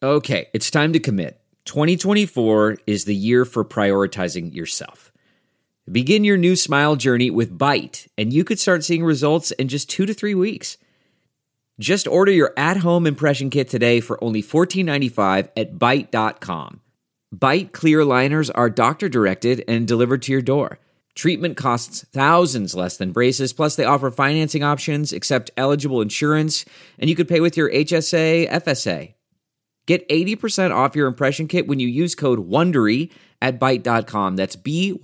Okay, it's time to commit. 2024 is the year for prioritizing yourself. Begin your new smile journey with Byte, and you could start seeing results in just 2 to 3 weeks. Just order your at-home impression kit today for only $14.95 at Byte.com. Byte clear liners are doctor-directed and delivered to your door. Treatment costs thousands less than braces, plus they offer financing options, accept eligible insurance, and you could pay with your HSA, FSA. Get 80% off your impression kit when you use code WONDERY at Byte.com. That's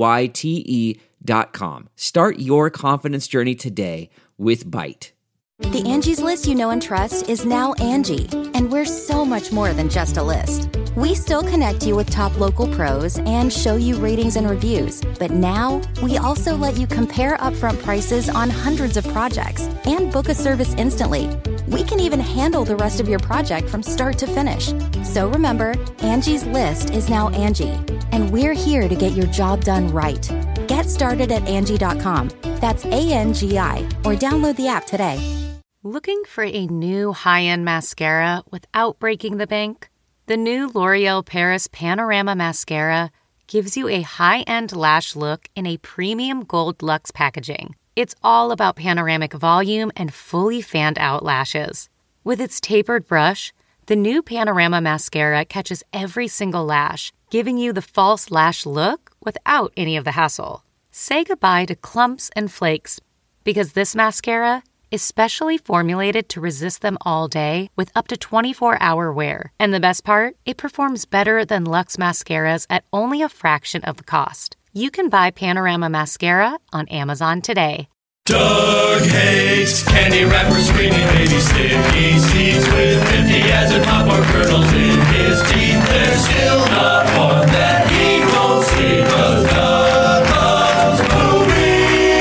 BYTE.com. Start your confidence journey today with Byte. The Angie's List you know and trust is now Angie, and we're so much more than just a list. We still connect you with top local pros and show you ratings and reviews, but now we also let you compare upfront prices on hundreds of projects and book a service instantly. We can even handle the rest of your project from start to finish. So remember, Angie's List is now Angie, and we're here to get your job done right. Get started at Angie.com. That's ANGI, or download the app today. Looking for a new high-end mascara without breaking the bank? The new L'Oreal Paris Panorama Mascara gives you a high-end lash look in a premium gold luxe packaging. It's all about panoramic volume and fully fanned-out lashes. With its tapered brush, the new Panorama Mascara catches every single lash, giving you the false lash look without any of the hassle. Say goodbye to clumps and flakes, because this mascara is specially formulated to resist them all day with up to 24-hour wear. And the best part? It performs better than Luxe mascaras at only a fraction of the cost. You can buy Panorama Mascara on Amazon today. Doug hates candy wrappers, screaming baby sticky seeds with 50 acid popcorn kernels in his teeth. There's still not one that he won't see, 'cause Doug loves movies.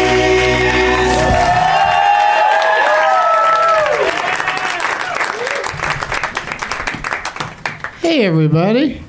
Hey, everybody.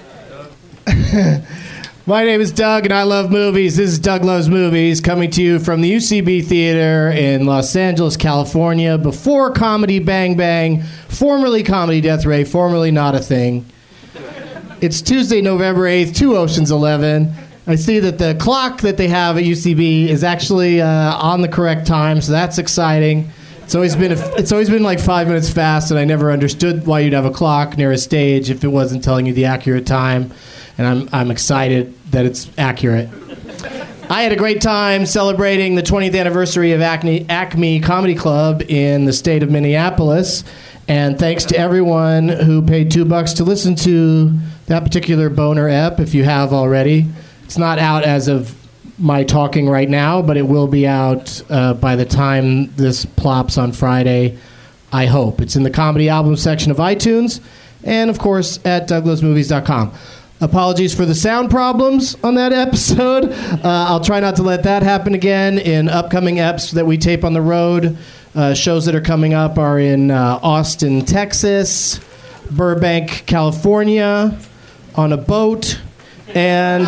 My name is Doug, and I love movies. This is Doug Loves Movies, coming to you from the UCB Theater in Los Angeles, California, before Comedy Bang Bang, formerly Comedy Death Ray, formerly not a thing. It's Tuesday, November 8th, 2 Oceans 11. I see that the clock that they have at UCB is actually on the correct time, so that's exciting. It's always been like 5 minutes fast, and I never understood why you'd have a clock near a stage if it wasn't telling you the accurate time. And I'm excited that it's accurate. I had a great time celebrating the 20th anniversary of Acme Comedy Club in the state of Minneapolis. And thanks to everyone who paid $2 to listen to that particular boner ep, if you have already. It's not out as of my talking right now, but it will be out by the time this plops on Friday, I hope. It's in the comedy album section of iTunes, and of course at douglovesmovies.com. Apologies for the sound problems on that episode. I'll try not to let that happen again in upcoming eps that we tape on the road. Shows that are coming up are in Austin, Texas, Burbank, California, on a boat, and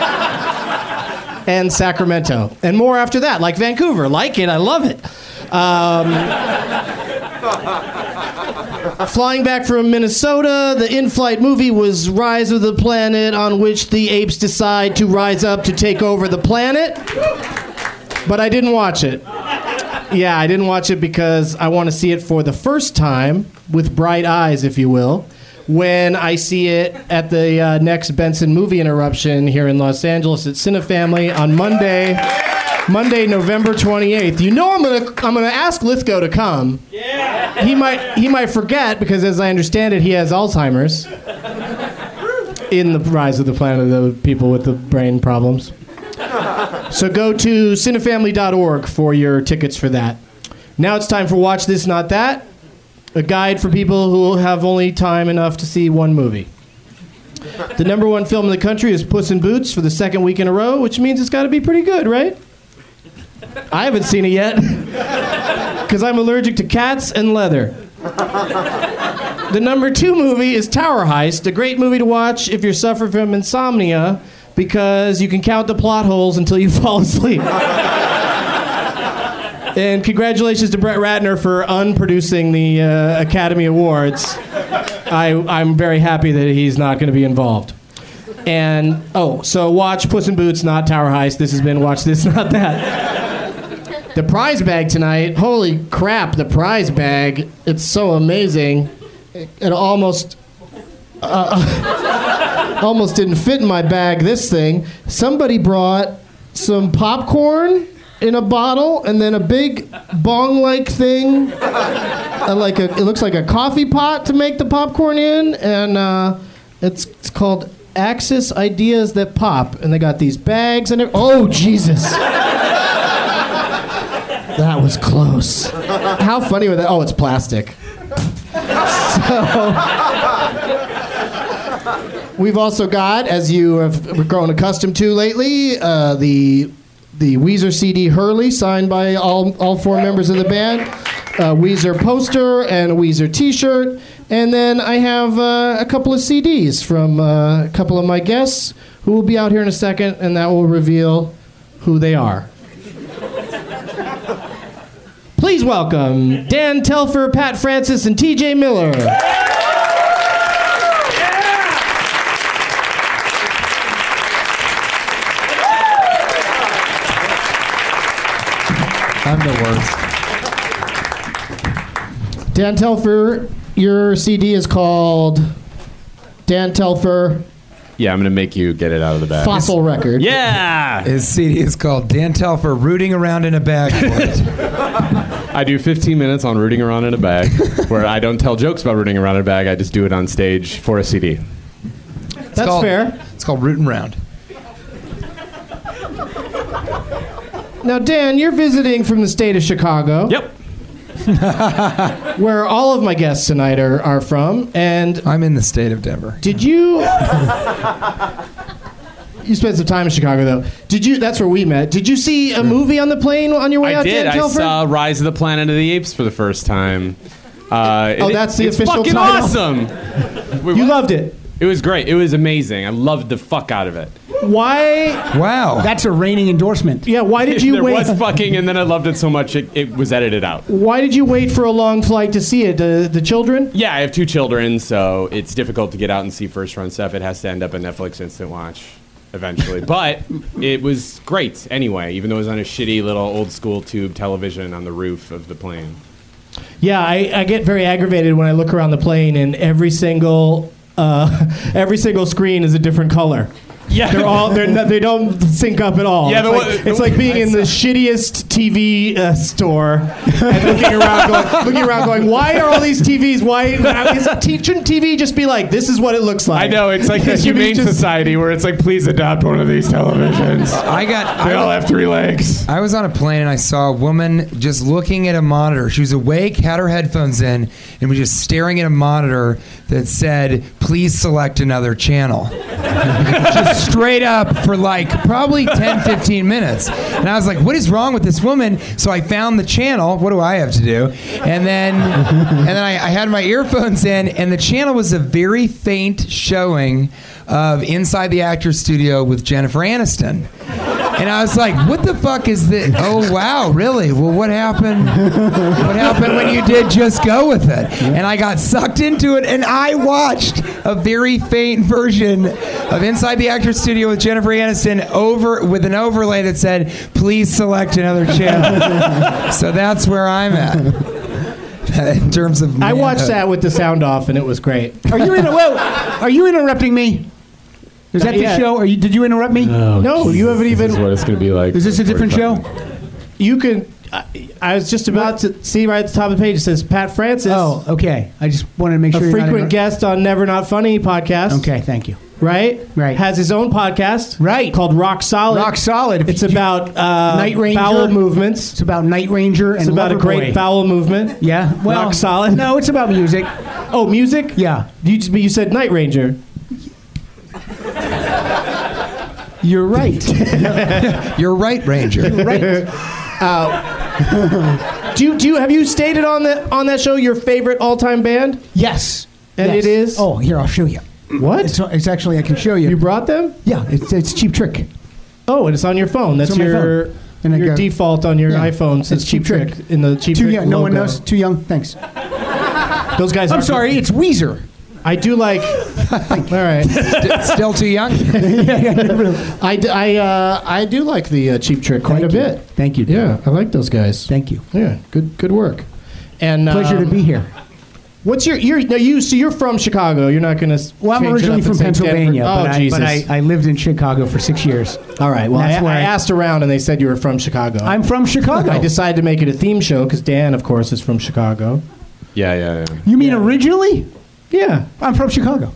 Sacramento. And more after that, like Vancouver. Like it, I love it. Flying back from Minnesota, the in-flight movie was Rise of the Planet, on which the apes decide to rise up to take over the planet. But I didn't watch it. Yeah, I didn't watch it because I want to see it for the first time, with bright eyes, if you will, when I see it at the next Benson Movie Interruption here in Los Angeles at Cinefamily on Monday, November 28th. You know I'm gonna ask Lithgow to come. Yeah. He might forget, because as I understand it, he has Alzheimer's. In the Rise of the Planet of the people with the brain problems. So go to cinefamily.org for your tickets for that. Now it's time for Watch This, Not That, a guide for people who have only time enough to see one movie. The number one film in the country is Puss in Boots for the second week in a row, which means it's got to be pretty good, right? I haven't seen it yet, because I'm allergic to cats and leather. The number 2 movie is Tower Heist, a great movie to watch if you're suffering from insomnia, because you can count the plot holes until you fall asleep. And congratulations to Brett Ratner for unproducing the Academy Awards. I'm very happy that he's not going to be involved. And, so watch Puss in Boots, not Tower Heist. This has been Watch This, Not That. The prize bag tonight, holy crap, the prize bag. It's so amazing. It almost didn't fit in my bag, this thing. Somebody brought some popcorn in a bottle and then a big bong-like thing. It looks like a coffee pot to make the popcorn in. And it's called Axis Ideas That Pop. And they got these bags and oh, Jesus. That was close. How funny was that? Oh, it's plastic. So, we've also got, as you have grown accustomed to lately, the Weezer CD Hurley, signed by all four members of the band, a Weezer poster, and a Weezer T-shirt. And then I have a couple of CDs from a couple of my guests who will be out here in a second, and that will reveal who they are. Please welcome Dan Telfer, Pat Francis, and TJ Miller. I'm the worst. Dan Telfer, your CD is called Dan Telfer. Yeah, I'm going to make you get it out of the bag. Fossil Record. Yeah! His CD is called Dan Telfer, Rooting Around in a Bag for It. I do 15 minutes on rooting around in a bag, where I don't tell jokes about rooting around in a bag. I just do it on stage for a CD. That's fair. It's called Rootin' Round. Now, Dan, you're visiting from the state of Chicago. Yep. Where all of my guests tonight are from. And I'm in the state of Denver. did you... You spent some time in Chicago, though. That's where we met. Did you see a movie on the plane on your way out, Dan Telfer? I saw Rise of the Planet of the Apes for the first time. That's the official fucking title? awesome! You loved it. It was great. It was amazing. I loved the fuck out of it. Why? Wow. That's a reigning endorsement. Yeah, why did you there wait? was fucking, and then I loved it so much it was edited out. Why did you wait for a long flight to see it? The children? Yeah, I have 2 children, so it's difficult to get out and see first-run stuff. It has to end up a Netflix Instant Watch eventually. But it was great anyway, even though it was on a shitty little old-school tube television on the roof of the plane. Yeah, I get very aggravated when I look around the plane and every single screen is a different color. Yeah, they don't sync up at all. Yeah, it's like being in the shittiest TV store and looking around, going, "Why are all these TVs white? Shouldn't TV just be like, this is what it looks like?" I know, it's like the Humane Society where it's like, please adopt one of these televisions. They all have 3 legs. I was on a plane and I saw a woman just looking at a monitor. She was awake, had her headphones in, and was just staring at a monitor that said, "Please select another channel." Just straight up for like probably 10, 15 minutes. And I was like, what is wrong with this woman? So I found the channel. What do I have to do? And then I had my earphones in, and the channel was a very faint showing of Inside the Actors Studio with Jennifer Aniston. And I was like, what the fuck is this? Oh, wow, really? Well, what happened? What happened when you did just go with it? And I got sucked into it, and I watched a very faint version of Inside the Actors Studio with Jennifer Aniston with an overlay that said, "Please select another channel." So that's where I'm at. In terms of I watched that with the sound off, and it was great. Are you interrupting me? Is that the show? Did you interrupt me? No, you haven't even. This is what it's going to be like. Is this a different show? You can. I was just about to see right at the top of the page. It says Pat Francis. Oh, okay. I just wanted to make sure a you're not frequent guest on Never Not Funny podcast. Okay, thank you. Right. Has his own podcast. Right. Called Rock Solid. Rock Solid. It's about Night Ranger bowel movements. It's about Night Ranger and it's about Loverboy. a great bowel movement. Yeah. Well, Rock Solid. No, it's about music. Oh, music? Yeah. You said Night Ranger. You're right. You're right, Ranger. You're right. Have you stated on that show your favorite all-time band? Yes. And yes. it is? Oh, here, I'll show you. What? It's actually, I can show you. You brought them? Yeah, it's Cheap Trick. Oh, and it's on your phone. That's your default on your iPhone. Says Cheap Trick in the Cheap Trick young. No logo. one knows. Too young. Thanks. Those guys. I'm sorry. It's Weezer. I do like. All right. Still too young? I do like the Cheap Trick quite a bit. Thank you. Yeah, I like those guys. Thank you. Yeah, good work. And Pleasure to be here. What's you're from Chicago? You're not going to. Well, I'm originally from Pennsylvania, but I lived in Chicago for 6 years. All right. Well, I asked around, and they said you were from Chicago. I'm from Chicago. I decided to make it a theme show because Dan, of course, is from Chicago. Yeah. You mean originally? Yeah, I'm from Chicago.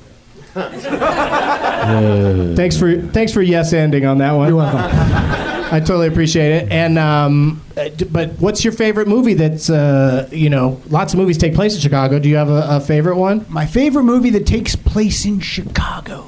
Thanks for yes-ending on that one. You're welcome. I totally appreciate it. And but what's your favorite movie? That's lots of movies take place in Chicago. Do you have a favorite one? My favorite movie that takes place in Chicago.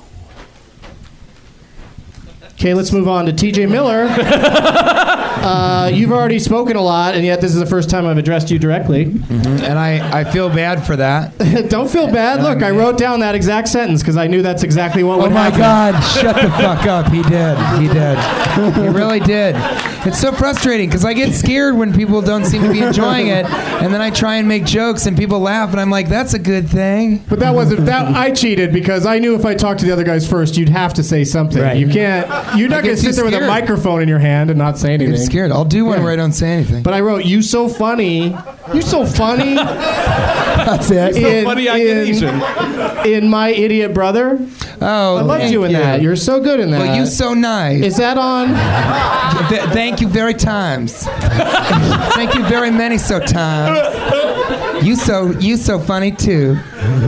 Okay, let's move on to TJ Miller. You've already spoken a lot, and yet this is the first time I've addressed you directly. Mm-hmm. And I feel bad for that. Don't feel bad. Look, I wrote down that exact sentence because I knew that's exactly what would happen. Oh, my God. Shut the fuck up. He did. He really did. It's so frustrating because I get scared when people don't seem to be enjoying it, and then I try and make jokes, and people laugh, and I'm like, that's a good thing. But that wasn't that. I cheated because I knew if I talked to the other guys first, you'd have to say something. Right. You can't. You're not going to sit there with a microphone in your hand and not say anything. I'm scared. I'll do one where I don't say anything. But I wrote, "You so funny. You're so funny." That's it. So funny I get Asian. In My Idiot Brother. Oh, I loved you in that. You're so good in that. Well, you so nice. Is that on? Thank you very times. Thank you very many so times. You so funny too.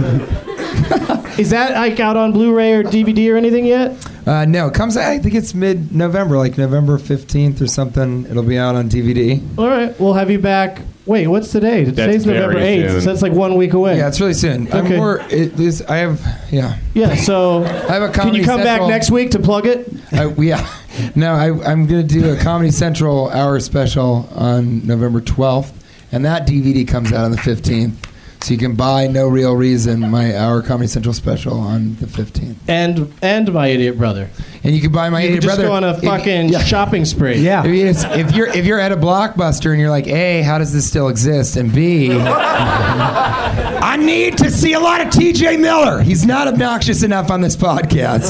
Is that like out on Blu-ray or DVD or anything yet? No, it comes. I think it's mid-November, like November 15th or something. It'll be out on DVD. All right, we'll have you back. Wait, what's today? Today's November 8th, so that's like 1 week away. Yeah, it's really soon. Okay. Yeah, so I have a Comedy can you come Central back next week to plug it? No, I'm going to do a Comedy Central hour special on November 12th, and that DVD comes out on the 15th. So you can buy No Real Reason, my Our Comedy Central special on the 15th. And My Idiot Brother. And you can buy My Idiot Brother. You can just go on a fucking shopping spree. Yeah. If you're at a Blockbuster and you're like, A, how does this still exist? And B, I need to see a lot of TJ Miller. He's not obnoxious enough on this podcast.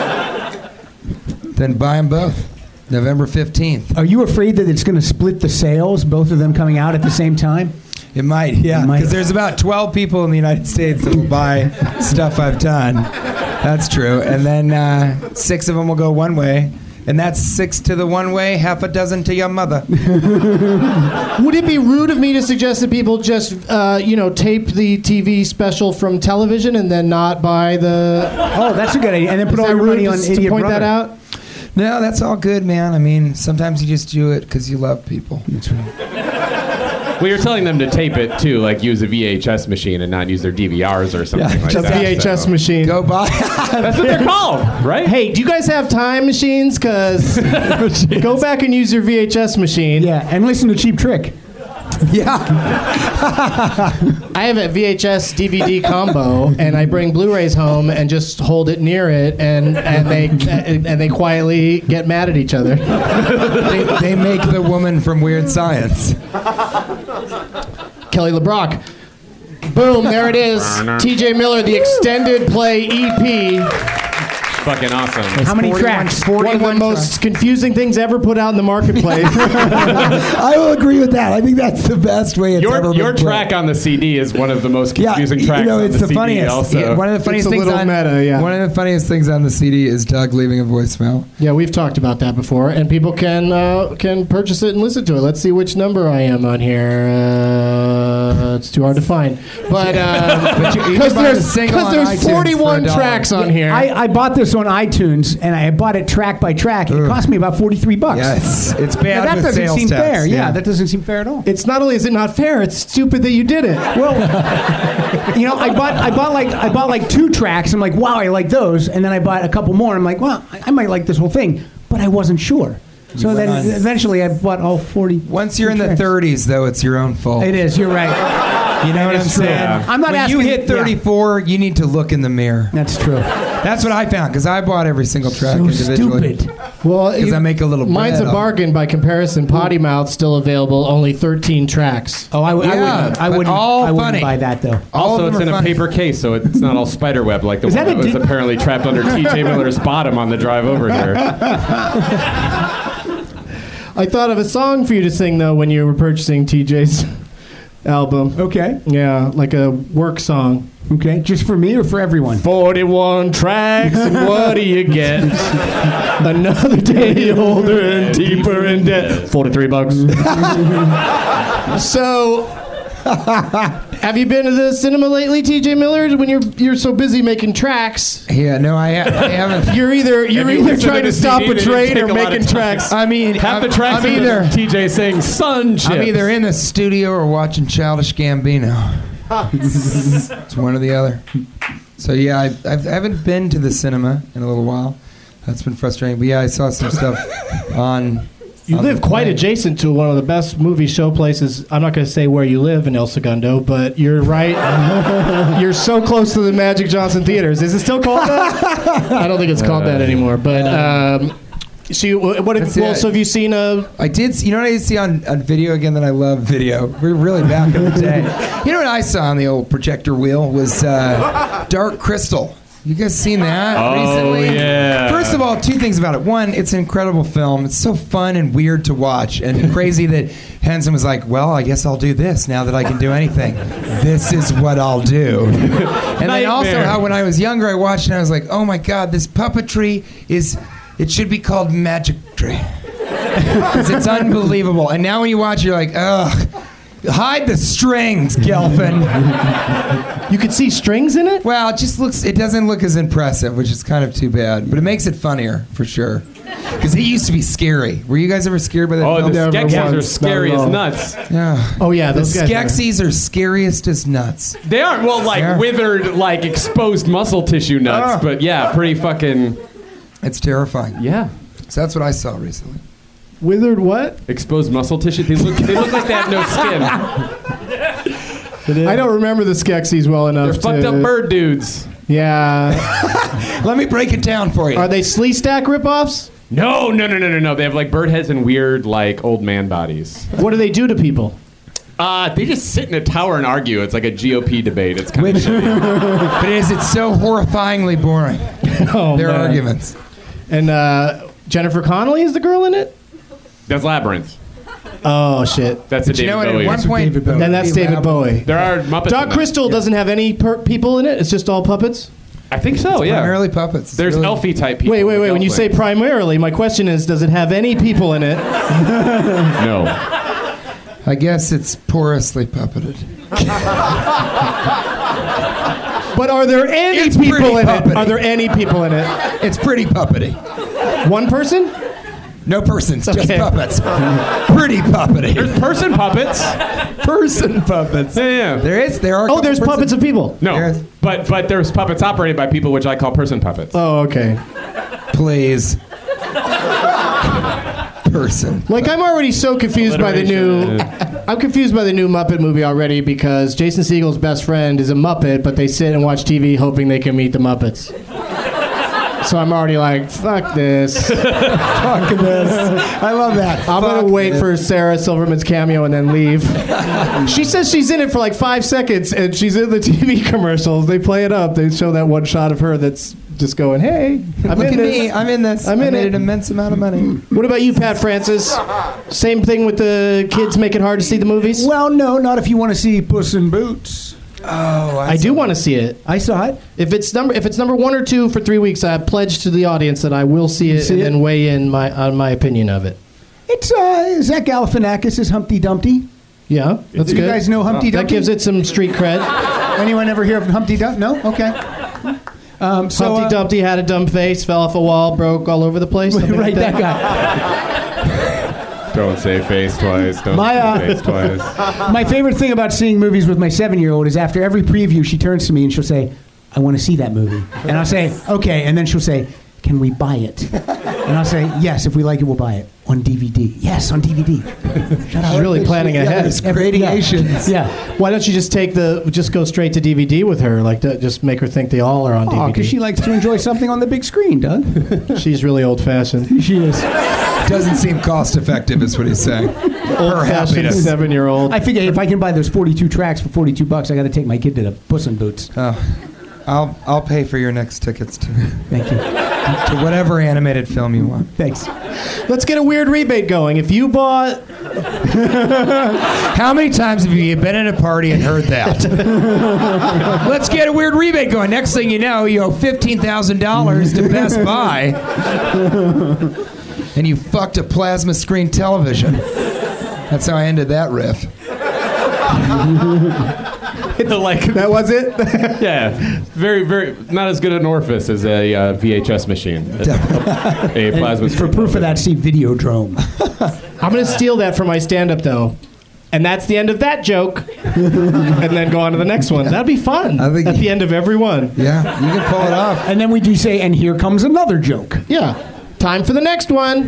Then buy them both. November 15th. Are you afraid that it's going to split the sales, both of them coming out at the same time? It might, yeah. Because there's about 12 people in the United States that will buy stuff I've done. That's true. And then 6 of them will go one way. And that's 6 to the one way, half a dozen to your mother. Would it be rude of me to suggest that people just, tape the TV special from television and then not buy the... Oh, that's a good idea. And then put all your money on Idiot to point Brother. that out? No, that's all good, man. I mean, sometimes you just do it because you love people. That's right. Well, you're telling them to tape it, too, like use a VHS machine and not use their DVRs or something like just that. VHS machine. Go buy. That's what they're called, right? Hey, do you guys have time machines? Because go back and use your VHS machine. Yeah, and listen to Cheap Trick. Yeah. I have a VHS DVD combo, and I bring Blu-rays home and just hold it near it, and they quietly get mad at each other. They make the woman from Weird Science. Kelly LeBrock. Boom, there it is. TJ Miller, the extended play EP. Fucking awesome. How many tracks? One of the most confusing things ever put out in the marketplace. I will agree with that. I think that's the best way it's ever been Your put. track on the CD is one of the most confusing tracks on it's the the CD funniest. also. One of the funniest things little meta, yeah. One of the funniest things on the CD is Doug leaving a voicemail. Yeah, we've talked about that before, and people can purchase it and listen to it. Let's see which number I am on here. It's too hard to find, but because there's 41 tracks on here. I bought this on iTunes, and I bought it track by track. It cost me about $43. Yes, it's bad. Now, that doesn't seem tax. fair. Yeah, that doesn't seem fair at all. It's not only is it not fair, it's stupid that you did it. Well, I bought like 2 tracks. I'm like, wow, I like those, and then I bought a couple more. I'm like, well, I might like this whole thing, but I wasn't sure. So then eventually I bought all 40. Once you're in the 30s, though, it's your own fault. It is. You're right. You know what I'm saying? I'm not when asking. you hit 34, you need to look in the mirror. That's true. That's what I found because I bought every single track So individually. stupid. Well, Because I make a little mine's bread a off- bargain by comparison. Potty Mouth still available, only 13 tracks. Oh, I Yeah, wouldn't all funny. wouldn't buy that though. All Also, of it's them in are a funny. paper case, so it's not all spiderweb like the Is one that that a was di- apparently trapped under T.J. Miller's bottom on the drive over here. I thought of a song for you to sing though when you were purchasing TJ's album. Okay. Yeah, like a work song. Okay. Just for me or for everyone? 41 tracks, and what do you get? Another day older and deeper in debt. $43. So, have you been to the cinema lately, TJ Miller? When you're so busy making tracks, Yeah, no, I haven't. you're either listen trying to to stop CD, a they train take or a lot of making time. tracks. I mean, Half the tracks I'm are either TJ saying sun chips. I'm either in the studio or watching Childish Gambino. It's one or the other. So yeah, I haven't been to the cinema in a little while. That's been frustrating. But yeah, I saw some stuff on. You on live the quite plane. adjacent to one of the best movie show places. I'm not going to say where you live in El Segundo, but you're right. You're so close to the Magic Johnson Theaters. Is it still called that? I don't think it's called that anymore. But so That's it. so have you seen a? I did. You know what I did see on video again that I love video. We're really back in the day. You know what I saw on the old projector wheel was Dark Crystal. You guys seen that recently? yeah. First of all, two things about it. One, it's an incredible film. It's so fun and weird to watch, and crazy that Henson was like, "Well, I guess I'll do this now that I can do anything. This is what I'll do." And then also Nightmare. how when I was younger, I watched and I was like, "Oh my God, this puppetry is. It should be called magicry." Because it's unbelievable. And now when you watch, you're like, ugh. Hide the strings, Gelfin. You could see strings in it. Well, it doesn't look as impressive, which is kind of too bad. But it makes it funnier, for sure. Because it used to be scary. Were you guys ever scared by that Oh, film? the Never Skeksis are once. scary Not at as all. nuts. Yeah. Oh yeah, The those guys. Skeksis are scariest as nuts. They aren't, well, like Yeah. withered, like exposed muscle tissue nuts, Ah. but yeah, pretty fucking, It's terrifying. yeah. So that's what I saw recently. Withered what? Exposed muscle tissue. They look like they have no skin. I don't remember the Skeksis well enough. They're fucked up bird dudes. Yeah. Let me break it down for you. Are they Slee Stack ripoffs? No. They have like bird heads and weird, like, old man bodies. What do they do to people? They just sit in a tower and argue. It's like a GOP debate. It's kind of shitty. But it's so horrifyingly boring. Oh, Their man. arguments. And Jennifer Connelly is the girl in it? That's Labyrinth. Oh, shit. That's a But you David know what? Bowie. At one point, David Bowie. Then that's David Bowie. There are Muppets. Dark in that. Crystal doesn't have any people in it? It's just all puppets? I think so, yeah. primarily puppets. It's There's really- elfie type people. Wait. like When you say Elfling. primarily, my question is, does it have any people in it? No. I guess it's porously puppeted. But are there any It's people pretty in it? puppety. Are there any people in it? It's pretty puppety. One person? No persons, just Okay. puppets. Pretty puppety. There's person puppets. Person puppets. Yeah. There are. Oh, there's puppets of people. No, There's- but there's puppets operated by people, which I call person puppets. Oh, okay. Please. Person. Like I'm already so confused by the new. Alliteration. I'm confused by the new Muppet movie already because Jason Segel's best friend is a Muppet, but they sit and watch TV hoping they can meet the Muppets. So I'm already like, fuck this. Fuck this. I love that. I'm gonna Fuck wait this. for Sarah Silverman's cameo and then leave. She says she's in it for like 5 seconds, and she's in the TV commercials. They play it up. They show that one shot of her that's just going, "Hey, I'm Look in at this." me. I'm in this. I'm I in made it. an immense amount of money. What about you, Pat Francis? Same thing with the kids make it hard to see the movies? Well, no, not if you want to see Puss in Boots. Oh, I do want to see it. I saw it. If it's number 1 or 2 for 3 weeks, I pledge to the audience that I will see it See and it? then weigh in on my opinion of it. It's Zach Galifianakis is Humpty Dumpty. Yeah, that's Do good. you guys know Humpty That Dumpty? gives it some street cred. Anyone ever hear of Humpty Dumpty? No? Okay. Humpty Dumpty had a dumb face, fell off a wall, broke all over the place. something right, like that guy. Don't say face twice. Don't My, say face twice. My favorite thing about seeing movies with my 7-year-old is after every preview, she turns to me and she'll say, "I want to see that movie," and I'll say, "Okay," and then she'll say, can we buy it? And I'll say, yes, if we like it, we'll buy it. On DVD. Yes, on DVD. Shut up. She's really planning ahead. It's gradations. Yeah. Why don't you just go straight to DVD with her? Like, just make her think they all are on DVD. Because she likes to enjoy something on the big screen, Doug. She's really old-fashioned. She is. Doesn't seem cost effective, is what he's saying. Old-fashioned 7-year-old. I figure if I can buy those 42 tracks for $42, I got to take my kid to the Puss in Boots. Oh, I'll pay for your next tickets to Thank you. whatever animated film you want. Thanks. Let's get a weird rebate going. If you bought... How many times have you been at a party and heard that? Let's get a weird rebate going. Next thing you know, you owe $15,000 to Best Buy. And you fucked a plasma screen television. That's how I ended that riff. That was it? Yeah, very, very not as good an orifice as a VHS machine. A plasma. For proof of that, see Videodrome. I'm going to steal that for my stand-up, though. And that's the end of that joke. And then go on to the next one. That'd be fun. I think at the end of every one. Yeah, you can pull it off. And then we do say, and here comes another joke. Yeah. Time for the next one.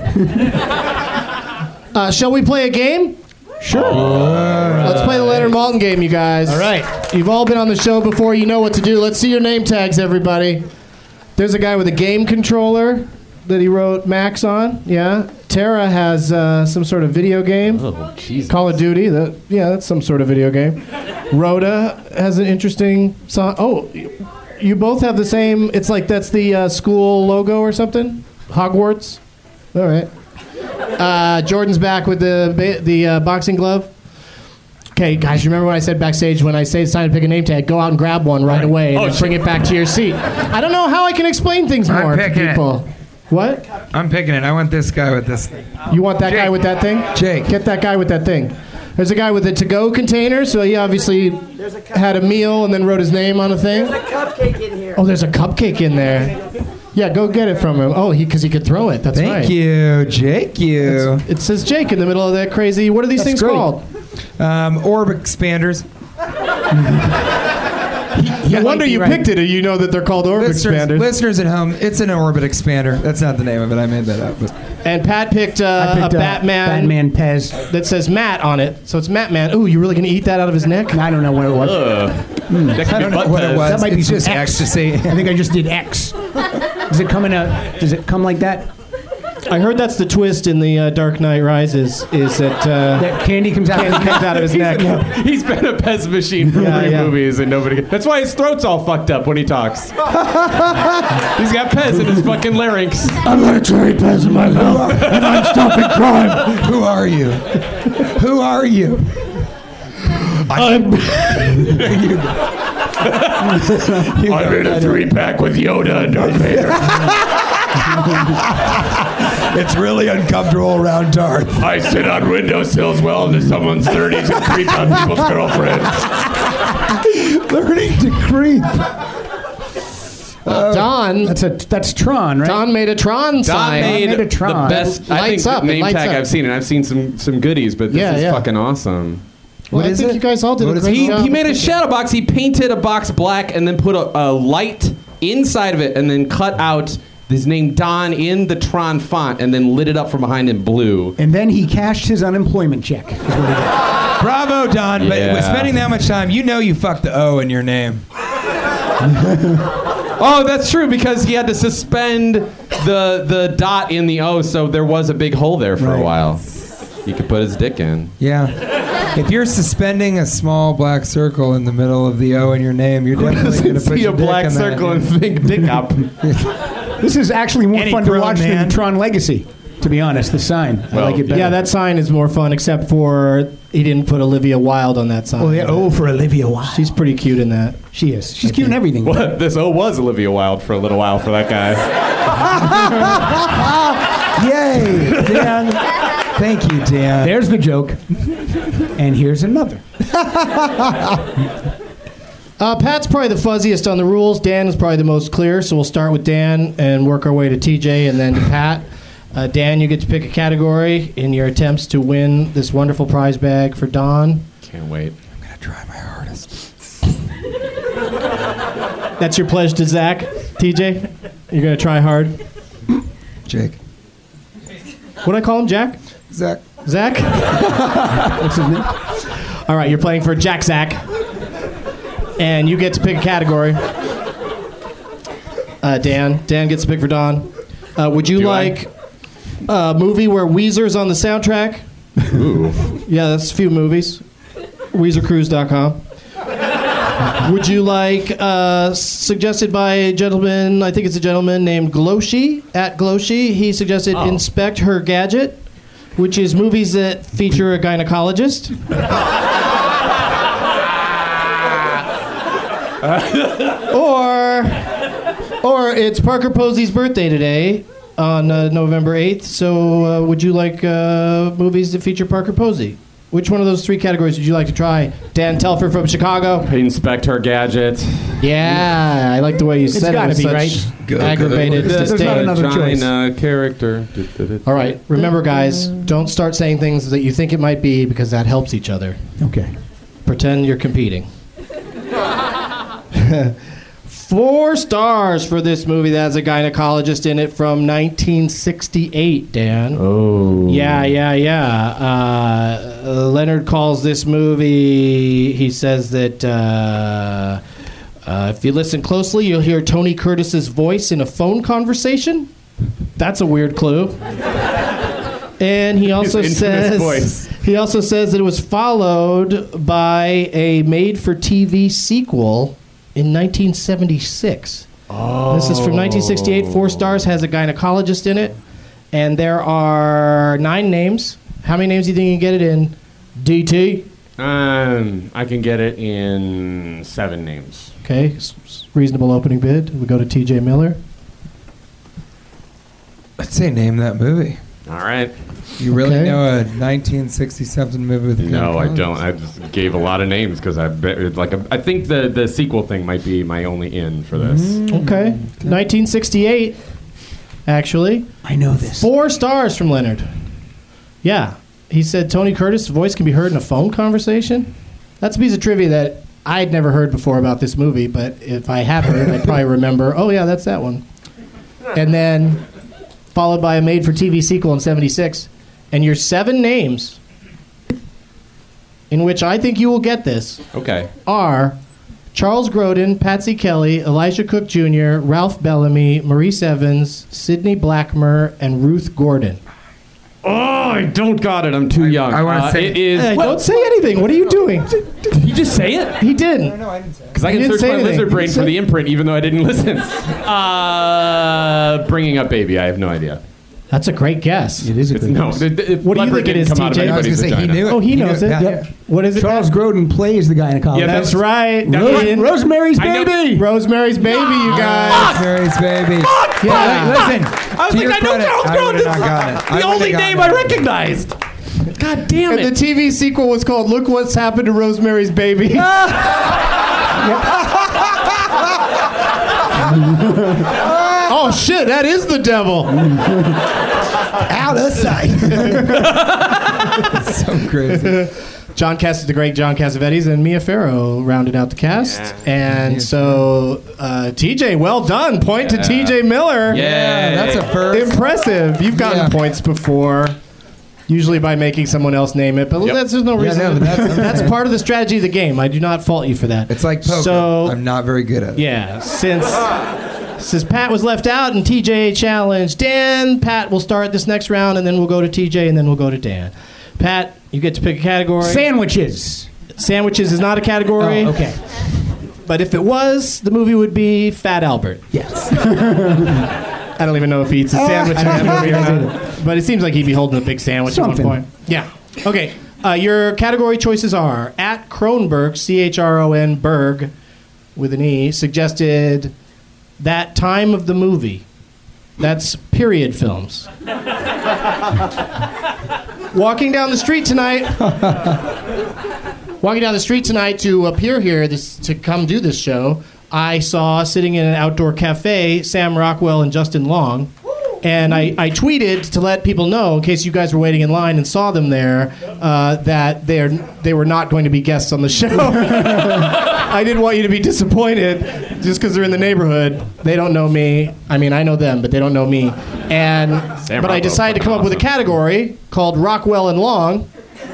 Shall we play a game? Sure. Let's play the Leonard Maltin game, you guys. All right. You've all been on the show before. You know what to do. Let's see your name tags, everybody. There's a guy with a game controller that he wrote Max on. Yeah. Tara has some sort of video game. Oh, Jesus. Call of Duty. That's some sort of video game. Rhoda has an interesting song. Oh, you both have the same. It's like that's the school logo or something. Hogwarts. All right. Jordan's back with the boxing glove. Okay, guys, you remember when I said backstage, when I say it's time to pick a name tag, go out and grab one right away and then bring it back to your seat. I don't know how I can explain things more to people. What? I'm picking it. I want this guy with this thing. You want that guy with that thing? Jake. Get that guy with that thing. There's a guy with a to-go container, so he obviously had a meal and then wrote his name on a thing. There's a cupcake in here. Oh, there's a cupcake in there. Yeah, go get it from him. Oh, because he could throw it. That's right. Thank you, Jake. It says Jake in the middle of that crazy. What are these things called? Orb expanders. No wonder you picked it, and you know that they're called orb expanders. Listeners at home, it's an orbit expander. That's not the name of it. I made that up. And Pat picked a Batman Pez that says Matt on it. So it's Matt Man. Ooh, you really going to eat that out of his neck? I don't know what it was. I don't know what it was. That might be it's some just X. ecstasy. I think I just did X. Does it come like that? I heard that's the twist in the Dark Knight Rises, is that That candy comes out of his neck. He's been a Pez machine for 3 movies and nobody. That's why his throat's all fucked up when he talks. He's got Pez in his fucking larynx. I'm going to carry Pez in my mouth, and I'm stopping crime. Who are you? Who are you? I'm in a 3-pack with Yoda and Darth Vader. It's really uncomfortable around Darth. I sit on windowsills well into someone's 30s and creep on people's girlfriends. Learning to creep. Don. That's Tron, right? Don made a Tron sign. Don made a Tron. the best Lights up, name it lights tag up. I've seen, and I've seen some goodies, but this is fucking awesome. Well, What I is think it? you guys all did What a is great it? job. He made a shadow box. He painted a box black and then put a light inside of it and then cut out his name Don in the Tron font and then lit it up from behind in blue. And then he cashed his unemployment check. Is what he did. Bravo, Don. Yeah. But spending that much time, you know you fucked the O in your name. Oh, that's true, because he had to suspend the dot in the O, so there was a big hole there for a while. He could put his dick in. Yeah. If you're suspending a small black circle in the middle of the O in your name, you're definitely going to put See your a dick black in that. circle and think dick up. This is actually more Any fun to grown watch man. than Tron Legacy, to be honest. The sign. I Well, like it better. Yeah, that sign is more fun, except for he didn't put Olivia Wilde on that sign. Oh, yeah. For Olivia Wilde. She's pretty cute in that. She is. She's cute in everything. What? This O was Olivia Wilde for a little while for that guy. Yay, Dan. Thank you, Dan. There's the joke. And here's another. Pat's probably the fuzziest on the rules. Dan is probably the most clear, so we'll start with Dan and work our way to TJ and then to Pat. Dan, you get to pick a category in your attempts to win this wonderful prize bag for Don. Can't wait. I'm going to try my hardest. That's your pledge to Zach. TJ, you're going to try hard? Jake. What do I call him, Jack? Zach. Zach? What's his name? All right, you're playing for Jack Zach. And you get to pick a category. Dan gets to pick for Don. Would you like a movie where Weezer's on the soundtrack? Ooh. Yeah, that's a few movies. WeezerCruise.com. Would you like, suggested by a gentleman, I think it's a gentleman named Gloshi, at Gloshi, he suggested Inspect Her Gadget, which is movies that feature a gynecologist. Or it's Parker Posey's birthday today on November 8th, so would you like movies that feature Parker Posey? Which one of those three categories would you like to try? Dan Telfer from Chicago. Inspect Her Gadget. Yeah, I like the way you said it. It's gotta be, Such right? aggravated There's not disdain. another choice. Character. All right, remember, guys, don't start saying things that you think it might be because that helps each other. Okay. Pretend you're competing. 4 stars for this movie that has a gynecologist in it from 1968, Dan. Oh. Yeah. Leonard calls this movie, he says that if you listen closely, you'll hear Tony Curtis's voice in a phone conversation. That's a weird clue. And he also His infamous voice. he also says that it was followed by a made-for-TV sequel in 1976. This is from 1968. 4 stars, has a gynecologist in it. And there are 9 names. How many names do you think you can get it in? DT? I can get it in 7 names. Okay, reasonable opening bid. We go to TJ Miller. I'd say name that movie. All right. You really Okay. know a 1967 movie with a No, I gynecologist? don't. I just gave a lot of names because I think the sequel thing might be my only in for this. Okay. 1968, actually. I know this. 4 stars from Leonard. Yeah. He said Tony Curtis' voice can be heard in a phone conversation. That's a piece of trivia that I'd never heard before about this movie, but if I have heard, I'd probably remember, oh, yeah, that's that one. And then followed by a made-for-TV sequel in 76. And your 7 names, in which I think you will get this, Okay. are Charles Grodin, Patsy Kelly, Elijah Cook Jr., Ralph Bellamy, Maurice Evans, Sidney Blackmer, and Ruth Gordon. Oh, I don't got it. I'm too young. I wanna say- it is. Hey, don't say anything. What are you doing? Did you just say it? He didn't. No, I didn't say it. Because I He can didn't search say my anything. lizard brain He for said- the imprint, even though I didn't listen. Bringing Up Baby. I have no idea. That's a great guess. It is a good No. guess. What do you Leopard think it didn't is, come out of TJ? I was anybody's going to say, he vagina. knew it. Oh, he knows it. Yeah. Yep. What is it? Charles Grodin plays the gynecologist. Yeah, That's right. That's He right. didn't- Rosemary's I know- Baby. Rosemary's Baby, you guys. Rosemary's Baby. Yeah. Listen, I was To like, your I know credit, Charles I Grodin. would've not gotten it. I The would've only gotten name it. I recognized. God damn And the it. TV sequel was called Look What's Happened to Rosemary's Baby. Oh, shit, that is the devil. out of sight. So crazy. The great John Cassavetes and Mia Farrow rounded out the cast. And so, TJ, well done. Point to TJ Miller. Yeah, That's a first. Impressive. You've gotten Yeah. points before, usually by making someone else name it, but Yep. there's no reason. no, but that's- that's part of the strategy of the game. I do not fault you for that. It's like poker. So, I'm not very good at it. yeah, since Pat was left out and TJ challenged Dan, Pat will start this next round, and then we'll go to TJ, and then we'll go to Dan. Pat, you get to pick a category. Sandwiches. Sandwiches is not a category. Oh, okay. But if it was, the movie would be Fat Albert. Yes. I don't even know if he eats a sandwich in that movie or not. But it seems like he'd be holding a big sandwich Something. at one point. Yeah. Okay. Your category choices are at Cronenberg, Chron Berg, with an E, suggested that time of the movie. That's period films. Walking down the street tonight to appear here to come do this show, I saw sitting in an outdoor cafe Sam Rockwell and Justin Long. And I tweeted to let people know, in case you guys were waiting in line and saw them there, that they were not going to be guests on the show. I didn't want you to be disappointed just because they're in the neighborhood. They don't know me. I mean, I know them, but they don't know me. But I Rockwell decided to come up with a category called Rockwell and Long.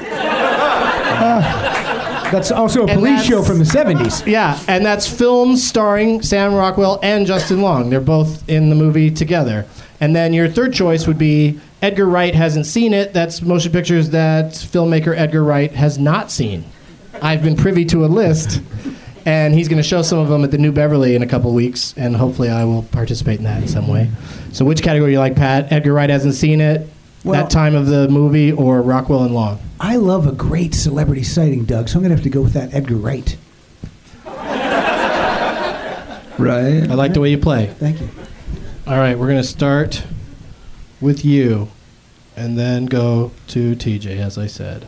That's also a And police that's- show from the 70s. Yeah, and that's films starring Sam Rockwell and Justin Long. They're both in the movie together. And then your third choice would be Edgar Wright hasn't seen it. That's motion pictures that filmmaker Edgar Wright has not seen. I've been privy to a list, and he's going to show some of them at the New Beverly in a couple weeks, and hopefully I will participate in that in some way. So which category you like, Pat? Edgar Wright hasn't seen it, Well- that time of the movie, or Rockwell and Long? I love a great celebrity sighting, Doug, so I'm going to have to go with that Edgar Wright. Right. I like the way you play. Thank you. All right, we're going to start with you and then go to TJ, as I said.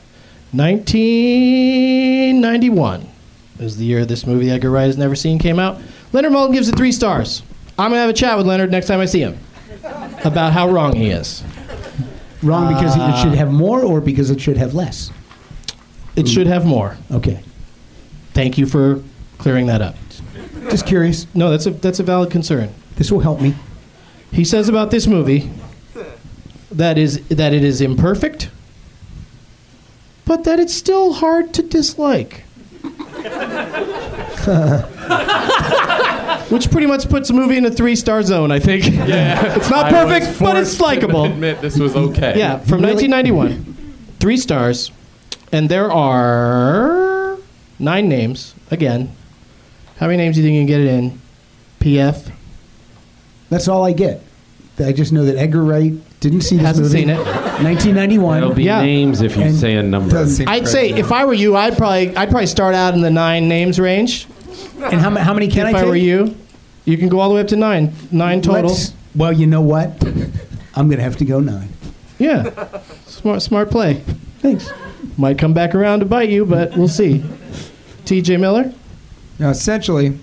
1991 is the year this movie Edgar Wright has never seen came out. Leonard Maltin gives it 3 stars. I'm going to have a chat with Leonard next time I see him about how wrong he is. Wrong because it should have more or because it should have less? It should have more. Okay. Thank you for clearing that up. Just curious. No, that's a valid concern. This will help me. He says about this movie that it is imperfect, but that it's still hard to dislike. Which pretty much puts the movie in a 3-star zone, I think. Yeah. It's not perfect, but it's likable. Admit this was okay. Yeah, from 1991. 3 stars. And there are 9 names. Again, how many names do you think you can get it in? PF? That's all I get. I just know that Edgar Wright didn't see this Hasn't movie. seen it. 1991. It'll be Yeah. names if you And say a number. Doesn't seem I'd say, crazy. if I were you, I'd probably start out in the 9 names range. And how many can If I I take? were you, you can go all the way up to 9. 9 total. Well, you know what? I'm going to have to go 9. Yeah. Smart play. Thanks. Might come back around to bite you, but we'll see. TJ Miller? Now, essentially,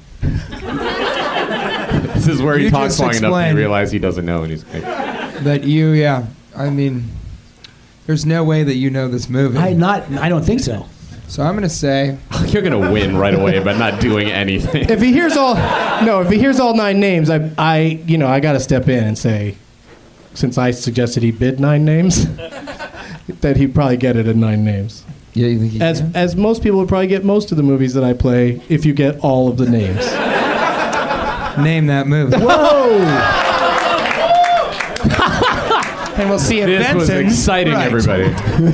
This is where he You talks just long enough and explained- you realize he doesn't know, and he's like, that I mean, there's no way that you know this movie. I don't think so. So I'm going to say, you're gonna win right away by not doing anything. If he hears all 9 names, I got to step in and say, since I suggested he bid 9 names, that he'd probably get it at 9 names. yeah, you think you can? As most people would probably get most of the movies that I play if you get all of the names. Name that movie. Whoa! And we'll see if This was Benson- exciting, Right. everybody.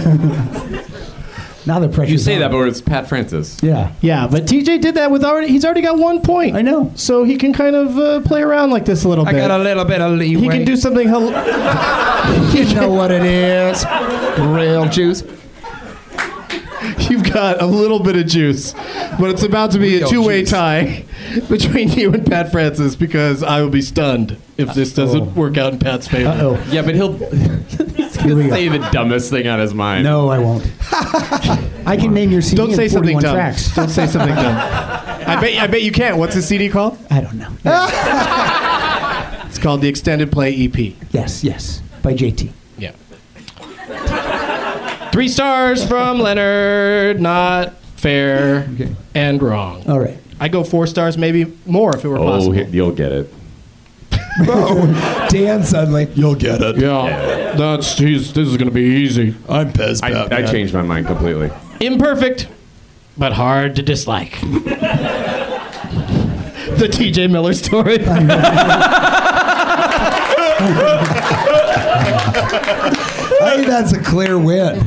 Now the pressure's You say on. that, but it's Pat Francis. Yeah. Yeah, but TJ did that he's already got 1 point. I know. So he can kind of play around like this a little I bit. got a little bit of leeway. He can do something. You know what it is. Real juice. You've got a little bit of juice, but it's about to be a Real 2-way juice. tie between you and Pat Francis because I will be stunned if this doesn't work out in Pat's favor. Uh-oh. Yeah, but he'll Here we go. say the dumbest thing on his mind. No, I won't. I can name your CD Don't say in something 41 dumb. tracks. Don't say something dumb. I bet you can't. What's the CD called? I don't know. It's called the Extended Play EP. Yes. By JT. Yeah. 3 stars from Leonard. Not fair Okay. and wrong. All right. I go 4 stars, maybe more if it were Oh, possible. you'll get it. Dan suddenly. You'll get it. Yeah, this is going to be easy. I'm Pez. I changed my mind completely. Imperfect, but hard to dislike. The TJ Miller story. I think that's a clear win.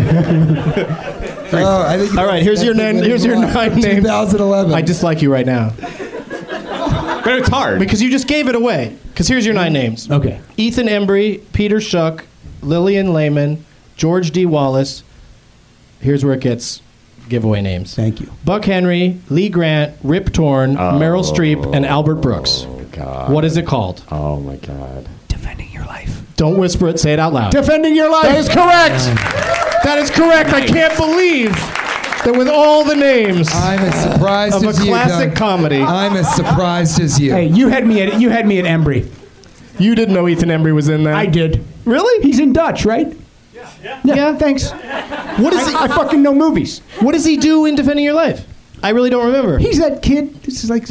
I think All right, here's your that's a 9 winning names. 2011. I dislike you right now But it's hard. because you just gave it away. Because here's your 9 names: Okay. Ethan Embry, Peter Schuck, Lillian Lehman, George D. Wallace. Here's where it gets giveaway names: Thank you. Buck Henry, Lee Grant, Rip Torn, Meryl Streep, and Albert Brooks. Oh, God. What is it called? Oh, my God. Defending your life. Don't whisper it. Say it out loud. Defending your life. That is correct. That is correct. I can't believe that with all the names I'm as surprised of a as you, classic Doug. comedy, I'm as surprised as you. Hey, you had me at Embry. you didn't know Ethan Embry was in that. I did. Really? He's in Dutch, right? Yeah. Thanks. What is he? I fucking know movies. What does he do in Defending Your Life? I really don't remember. He's that kid. This is like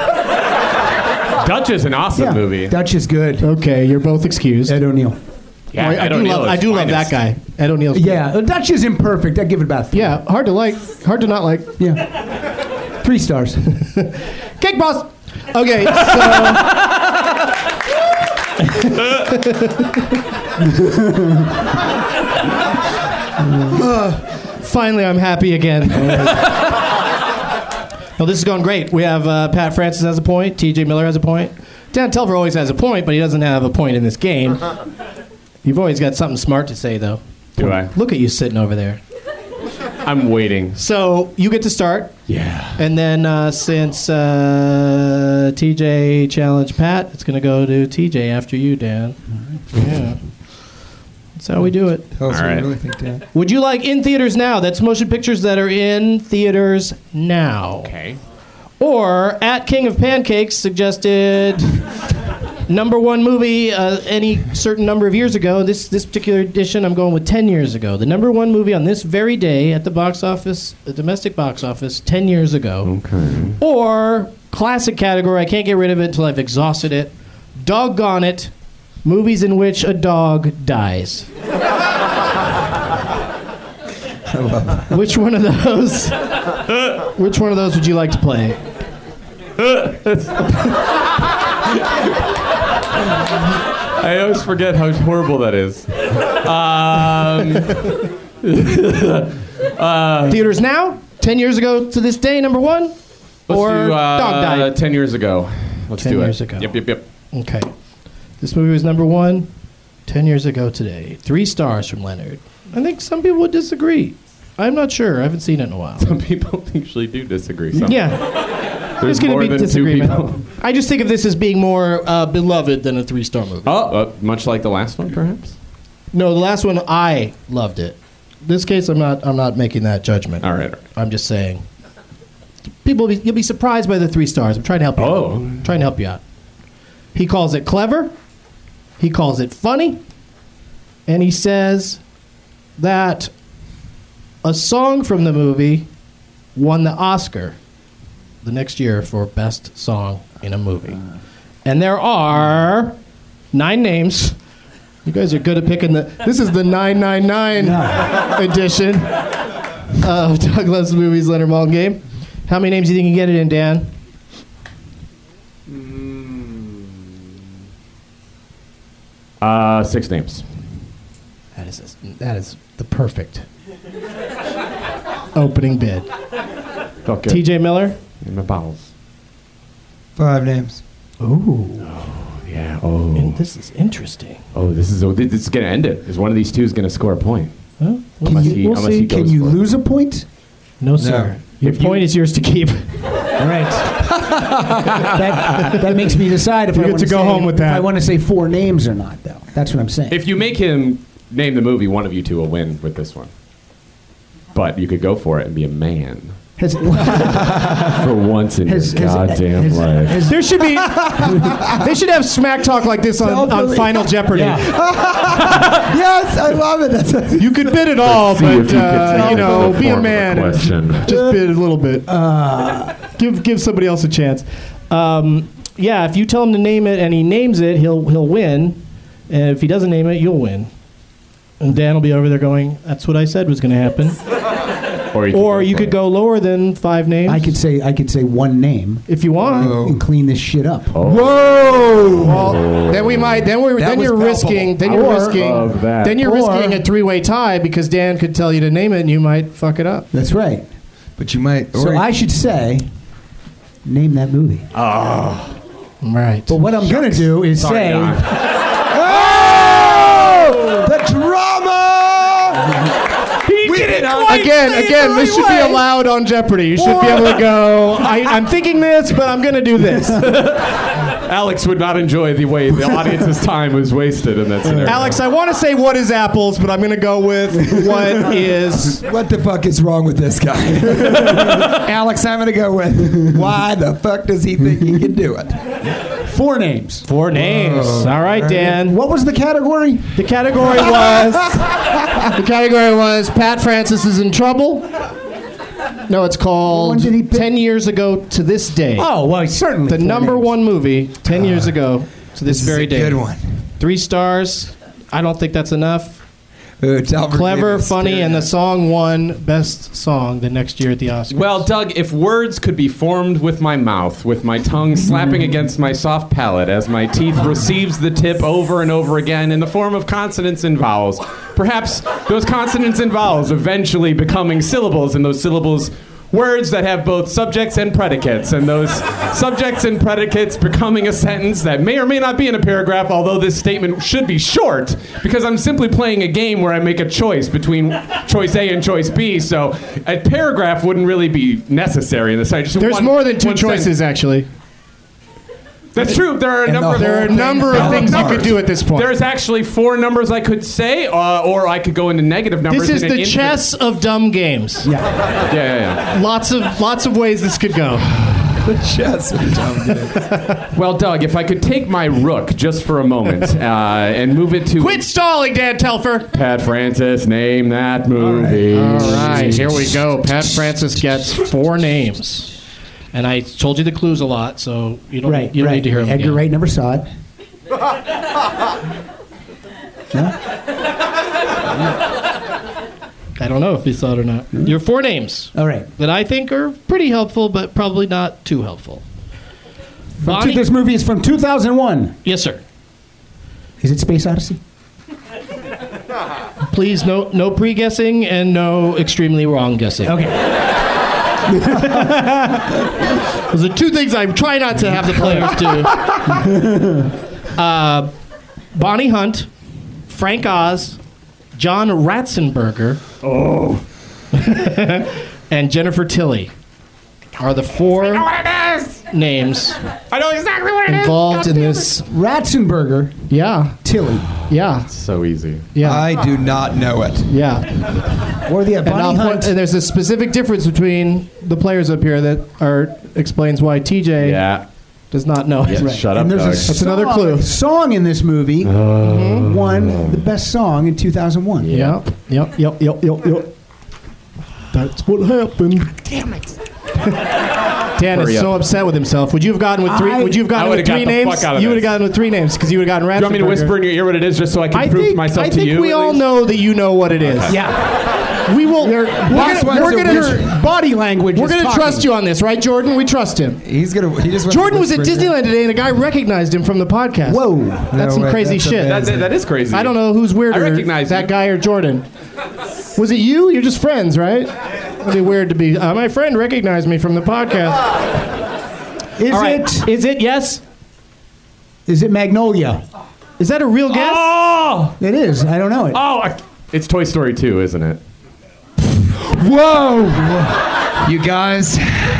Dutch is an awesome movie. Dutch is good. Okay, you're both excused. Ed O'Neill. Yeah, I do love that guy. Ed O'Neill's great. Yeah, Dutch is imperfect. I give it about 3. Yeah, hard to like, hard to not like. Yeah. 3 stars. Cake Boss. Okay, so finally, I'm happy again. Well, this is going great. We have Pat Francis has a point. TJ Miller has a point. Dan Telfer always has a point, but he doesn't have a point in this game. You've always got something smart to say, though. Do I? Look at you sitting over there. I'm waiting. So you get to start. Yeah. And then since TJ challenged Pat, it's going to go to TJ after you, Dan. Yeah. That's how we do it. Tell us All what right. you really think, Dan. Would you like in theaters now? That's motion pictures that are in theaters now. Okay. Or at King of Pancakes suggested number one movie any certain number of years ago. This particular edition, I'm going with 10 years ago. The number one movie on this very day at the box office, the domestic box office, 10 years ago. Okay. Or classic category, I can't get rid of it until I've exhausted it. Doggone it, movies in which a dog dies. I love it. Which one of those? Which one of those would you like to play? I always forget how horrible that is. Theaters now? 10 years ago to this day, number one? Let's Or do, dog died? 10 years ago. Let's 10 do it. years ago. Yep. Okay. This movie was number one 10 years ago today. 3 stars from Leonard. I think some people would disagree. I'm not sure. I haven't seen it in a while. Some people usually do disagree. Some. Yeah. There's gonna more be than 2 disagreement. people. I just think of this as being more beloved than a 3-star movie. Much like the last one, perhaps? No, the last one, I loved it. This case, I'm not making that judgment. All right. I'm just saying. You'll be surprised by the 3 stars. I'm trying to help you out. I'm trying to help you out. He calls it clever. He calls it funny. And he says that a song from the movie won the Oscar the next year for Best Song in a Movie. And there are 9 names. You guys are good at picking this is the 999 edition of Doug Loves Movies Leonard Maltin game. How many names do you think you can get it in, Dan? 6 names. That is the perfect opening bid. Felt good. TJ Miller? In my bowels. 5 names. Ooh. Yeah. This is interesting. This is going to end it. Is one of these two is going to score a point? Huh? Unless he Can goes you for it. lose a point? No, sir. Your point is yours to keep. All right. that makes me decide if You I get want to go home with that. If I want to say 4 names or not, though. That's what I'm saying. If you make him name the movie, one of you two will win with this one. But you could go for it and be a man. Has- For once in your goddamn life. There should be. They should have smack talk like this on Final Jeopardy. Yes, I love it. That's You could bid it all, See but if you could tell be the a form of man. the And question. just bid a little bit. Give somebody else a chance. Yeah, if you tell him to name it and he names it, he'll win. And if he doesn't name it, you'll win. And Dan will be over there going, "That's what I said was going to happen." Or you could go lower than 5 names. I could say 1 name if you want. and clean this shit up. Whoa! Well, then we might. Then you're was risking. Then palpable. you're Or- risking. of that. Then you're Or- risking a 3-way tie because Dan could tell you to name it and you might fuck it up. That's right. But you might. So I should say, name that movie. Right. But what I'm going to do is Sorry, say, Don. the drama. We did it Again, this should be allowed on Jeopardy. You should be able to go, I'm thinking this, but I'm going to do this. Alex would not enjoy the way the audience's time was wasted in that scenario. Alex, I want to say what is apples, but I'm going to go with what is... What the fuck is wrong with this guy? Alex, I'm going to go with why the fuck does he think he can do it? 4 names. 4 names. All right, Dan. What was the category? The category was Pat Francis is in trouble. No, it's called When did he pick? 10 years ago to this day. Oh, well, certainly. The four number names. one movie 10 years ago to this This very is a day. good one. 3 stars. I don't think that's enough. Delbert Clever, Davis funny, staring and the at- song won Best Song the next year at the Oscars. Well, Doug, if words could be formed with my mouth, with my tongue slapping against my soft palate as my teeth receives the tip over and over again in the form of consonants and vowels, perhaps those consonants and vowels eventually becoming syllables, and those syllables words that have both subjects and predicates, and those subjects and predicates becoming a sentence that may or may not be in a paragraph, although this statement should be short, because I'm simply playing a game where I make a choice between choice A and choice B, so a paragraph wouldn't really be necessary in this. There's more than 2 choices, actually. That's true. There are a And the number of There are a number of things you could do at this point. There's actually 4 numbers I could say, or I could go into negative numbers. This is in an the infinite- chess of dumb games. Yeah. Lots of ways this could go. Chess. Well, Doug, if I could take my rook just for a moment and move it to Quit stalling, Dan Telfer. Pat Francis, name that movie. All right, here we go. Pat Francis gets 4 names. And I told you the clues a lot, so you don't need to hear them Edgar again. Wright never saw it. I don't know if he saw it or not. Your 4 names All right. that I think are pretty helpful, but probably not too helpful. Bonnie? This movie is from 2001. Yes, sir. Is it Space Odyssey? Please, no pre-guessing and no extremely wrong guessing. Okay. Those are 2 things I try not to have the players do. Bonnie Hunt, Frank Oz, John Ratzenberger, and Jennifer Tilly are the 4 names I know exactly what it is. involved in this. Ratzenberger, Yeah, Tilly, yeah, So easy. yeah, I do not know it. yeah. or the And, Bonnie Hunt. and there's a specific difference between the players up here that explains why TJ Yeah. does not know it. Yeah. Shut up, and there's Doug. a That's another clue. song in this movie won the best song in 2001. Yep. That's what happened. Damn it. Dan Hurry is so up. upset with himself. Would you have gotten with 3? Would you have I gotten with would've got 3 the names? fuck out of You would have this. gotten with 3 names because you would have gotten Ratzenberger. Do you want me to whisper in your ear what it is just so I can prove to myself to you? we at all least? know that you know what it is. Yeah. We will. We're Boss wants going to to. wish body language. We're is going to talking. trust you on this, right, Jordan? We trust him. He's gonna. He just. Jordan was at Disneyland today, and a guy recognized him from the podcast. Whoa. That's some way, crazy that's shit. amazing. That is crazy. I don't know who's weirder, I recognize that you. guy or Jordan. Was it you? You're just friends, right? It'd be weird to be. My friend recognized me from the podcast. Is All right. it? Is it? Yes. Is it Magnolia? Is that a real guess? Oh! It is. I don't know it. It's Toy Story 2, isn't it? Whoa! You guys.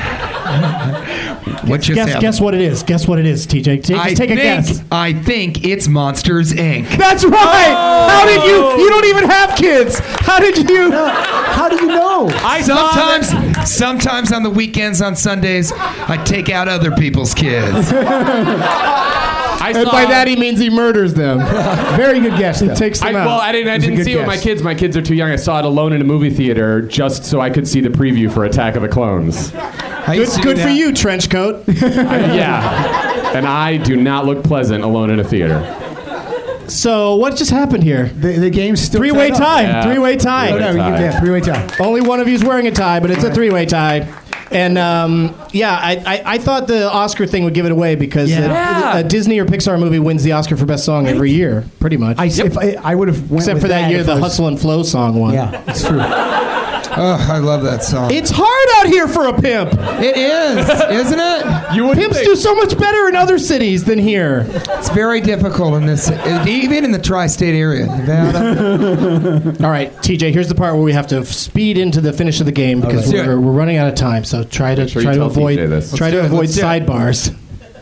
What just happened? Guess what it is. Guess what it is, TJ. Just take a guess. I think it's Monsters Inc. That's right. How did you? You don't even have kids. How did you? How do you know? Sometimes on the weekends, on Sundays, I take out other people's kids. And by that he means he murders them. Very good guess. Though. Takes them out. Well, I didn't It's a see good it with my guess. kids. My kids are too young. I saw it alone in a movie theater just so I could see the preview for Attack of the Clones. Good for you, trench coat. Yeah. And I do not look pleasant alone in a theater. So what just happened here? The game's still Three-way tied up. tie. Yeah. Three-way tie. Oh, no, Tie. yeah, 3-way tie. Only one of you's wearing a tie, but it's a 3-way tie. And I thought the Oscar thing would give it away because a Disney or Pixar movie wins the Oscar for Best Song every year, pretty much. I would have went Except with for that year, if the it was- Hustle and Flow song won. Yeah, it's true. Oh, I love that song. It's hard out here for a pimp. It is, isn't it? Pimps do so much better in other cities than here. It's very difficult in this, even in the tri-state area. Nevada. All right, TJ, here's the part where we have to speed into the finish of the game because let's do we're running out of time. So try to sure you tell avoid TJ this. try to Let's do it, avoid let's do it. sidebars.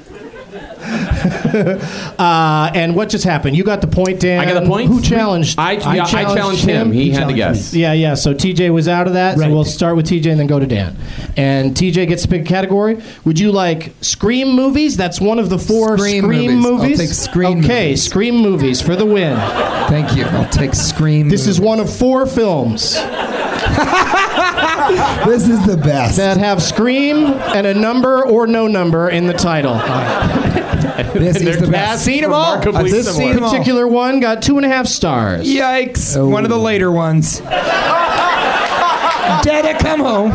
And what just happened? You got the point, Dan. I got the point? Who challenged? I challenged him. He had to guess. Yeah. So TJ was out of that. Right. So we'll start with TJ and then go to Dan. And TJ gets to pick a category. Would you like Scream movies? That's one of the 4 Scream Scream movies. movies. I'll take Scream Okay, movies. Scream movies for the win. Thank you. I'll take Scream. This is one of 4 films. This is the best. that have Scream and a number or no number in the title. This is the best. Seen them all. remarkably I've This seen them all. particular one got 2.5 stars. Yikes! One of the later ones. Dada, come home.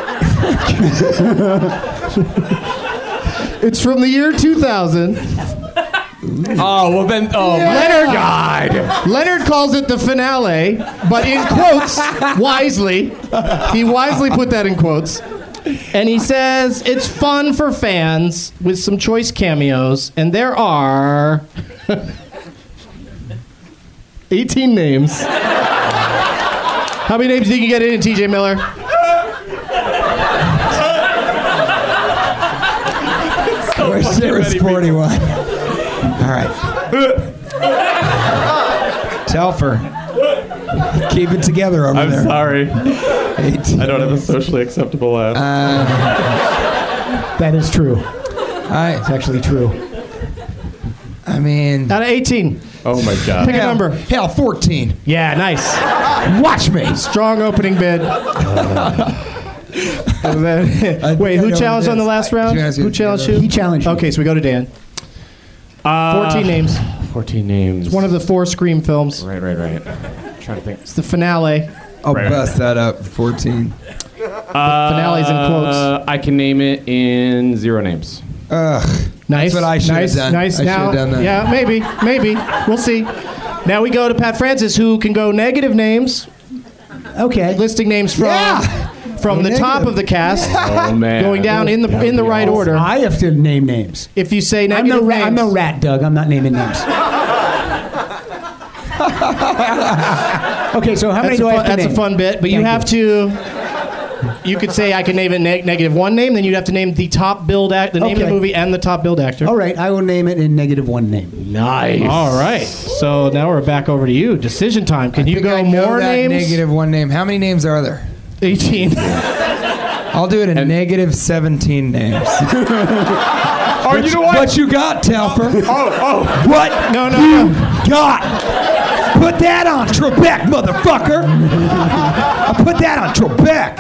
It's from the year 2000. Oh, well then, Leonard God. Leonard calls it the finale, but in quotes, wisely. He wisely put that in quotes. And he says it's fun for fans with some choice cameos, and there are 18 names. How many names do you get in, TJ Miller? There was 41. All right. Telfer. Keep it together over I'm there. sorry. 18. I don't have a socially acceptable laugh. That is true. It's actually true. I mean, Out of 18. Oh my God. Pick a number. Hell, 14. Yeah, nice. Watch me. Strong opening bid. And then- wait, who challenged on the last round? Who challenged you? He challenged me. Okay, so we go to Dan. 14 names. 14 names. One of the 4 Scream films. Right. Trying to think. It's the finale. I'll bust that up. 14. Finale's in quotes. I can name it in 0 names. Ugh. Nice. That's what I should have nice, done. Nice. I should Now, have done that. yeah, maybe. We'll see. Now we go to Pat Francis, who can go negative names, Okay. listing names from the top of the cast, Oh man. going down in the right order. I have to name names. If you say I'm negative names, I'm no rat, Doug. I'm not naming names. Okay, so how many do I have to that's name? a fun bit, but you Thank have to. You could say I can name it negative 1 name, then you'd have to name the top billed the name of the Okay. movie and the top billed actor. All right, I will name it in -1 name. Nice. All right. So now we're back over to you. Decision time. Can you think go I know more that names? -1 name. How many names are there? 18. I'll do it in -17 names. Oh, you know what? What you got, Telfer? What No. got? Put that on Trebek, motherfucker! I put that on Trebek.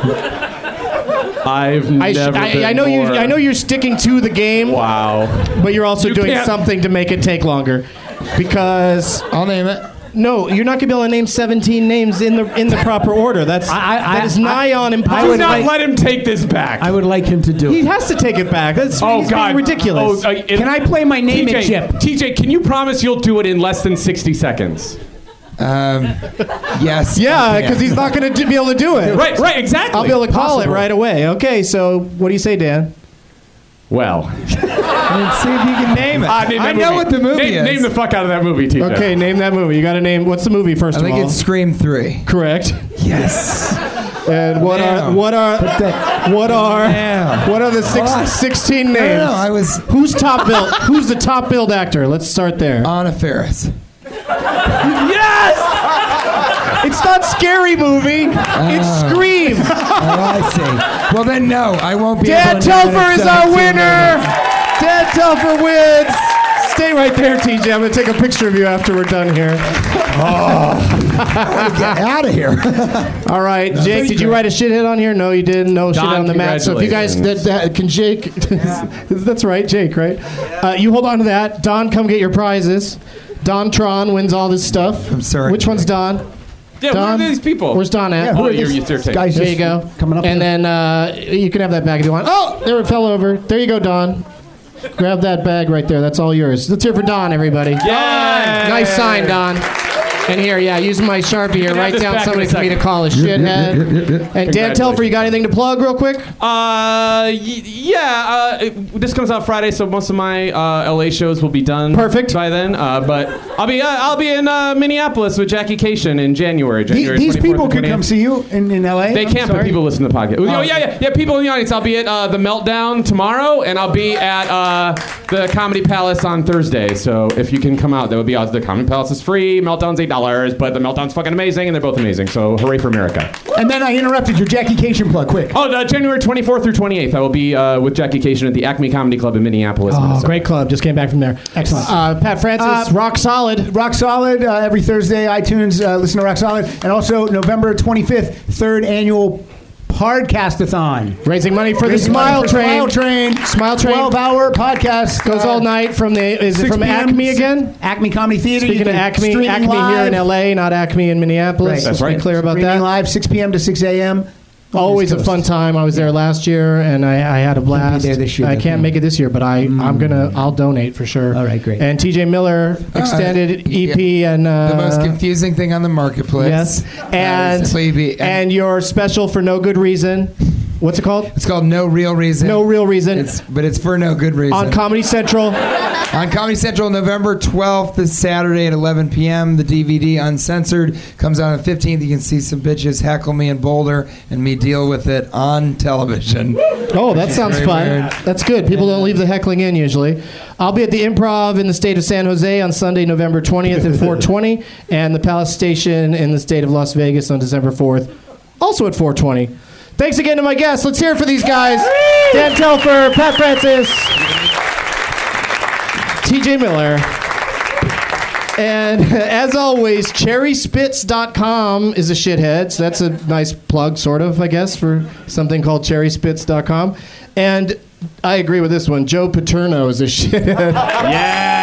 I've never. I know you. I know you're sticking to the game, Wow. but you're also You doing can't- something to make it take longer, because I'll name it. no, you're not gonna be able to name 17 names in the proper order. That is nigh on Do impossible. not let him take this back. I would like him to do He it. has to take it back. That's Oh he's God! being ridiculous. Can I play my name and chip? TJ, can you promise you'll do it in less than 60 seconds? Yes. Yeah, because he's not going to be able to do it. Right, exactly. I'll be able to call Possible. it right away. Okay, so what do you say, Dan? Well, Let's see if you can name it. name I that know movie. what the movie is. Name the fuck out of that movie, TJ. Okay, name that movie. You got to name. What's the movie first I of think all? it's Scream 3. Correct. Yes. And what Damn. are the 16 names? No, I was Who's top billed? Who's the top billed actor? Let's start there. Anna Faris. Yes! It's not Scary Movie. It's Scream. Oh, I see. Well, then, no, I won't be Dan able to name it Telfer at is our 17 winner. names. Dan Telfer wins. Stay right there, TJ. I'm going to take a picture of you after we're done here. Get out of here. All right, Jake, did you write a shit hit on here? No, you didn't. No shit Don, on the mat. So if you guys, can Jake, that's right, Jake, right? You hold on to that. Don, come get your prizes. Don Tron wins all this stuff. I'm sorry. Which one's Don? Yeah, Don? who are these people? Where's Don at? Oh, you're taking. Guys There just you go. coming up And here. then you can have that bag if you want. Oh, there it fell over. There you go, Don. Grab that bag right there. That's all yours. Let's hear for Don, everybody. Yeah. Nice sign, Don. And here, use my Sharpie here. have Write this down back in somebody a for me to second. call a shithead. And Dan Telfer, you got anything to plug real quick? This comes out Friday, so most of my LA shows will be done. Perfect. By then. But I'll be in Minneapolis with Jackie Cation in January. January These 24th people and could 28th. come see you in L.A.? They can't, but people listen to the podcast. Oh, yeah. People in the audience. I'll be at the Meltdown tomorrow, and I'll be at the Comedy Palace on Thursday. So if you can come out, that would be awesome. The Comedy Palace is free. Meltdown's $8, but the Meltdown's fucking amazing, and they're both amazing. So hooray for America. And then I interrupted your Jackie Cation plug, quick. Oh, January 24th through 28th, I will be with Jackie Cation at the Acme Comedy Club in Minneapolis. Oh, Minnesota. great club. Just came back from there. Excellent. Pat Francis, Rock Solid. Rock Solid, every Thursday, iTunes, listen to Rock Solid. And also November 25th, third annual Podcastathon. Raising money for the Raising money Smile for Train. Smile Train. Smile Train. 12-hour podcast. Goes all night from the. Is it 6 from p.m. Acme again? Acme Comedy Theater. Speaking of Acme, Acme here in LA, not Acme in Minneapolis. Right. That's Let's right. be clear about Streaming that. live 6 p.m. to 6 a.m. Always a fun time. I was there last year and I had a blast. there this year, I though. can't make it this year, but I'll donate for sure. All right, great. And TJ Miller extended EP and The most confusing thing on the marketplace. yes, and Simply be- and your special for no good reason. What's it called? It's called No Real Reason. No Real Reason. But it's for no good reason. On Comedy Central. On Comedy Central, November 12th, this Saturday at 11 p.m. The DVD, Uncensored, comes out on the 15th. You can see some bitches heckle me in Boulder and me deal with it on television. Oh, that sounds very fun. weird. That's good. People don't leave the heckling in usually. I'll be at the Improv in the state of San Jose on Sunday, November 20th at 4:20, and the Palace Station in the state of Las Vegas on December 4th, also at 4:20. Thanks again to my guests. Let's hear it for these guys. Dan Telfer, Pat Francis, TJ Miller. And as always, cherryspitz.com is a shithead. So that's a nice plug, sort of, I guess, for something called cherryspitz.com. And I agree with this one. Joe Paterno is a shithead. Yeah.